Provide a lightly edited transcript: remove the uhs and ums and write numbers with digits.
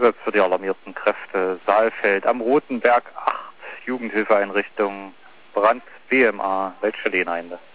Einsatz für die alarmierten Kräfte, Saalfeld, am Roten Berg 8, Jugendhilfeeinrichtung, Brand, BMA, Weltschelleneinde.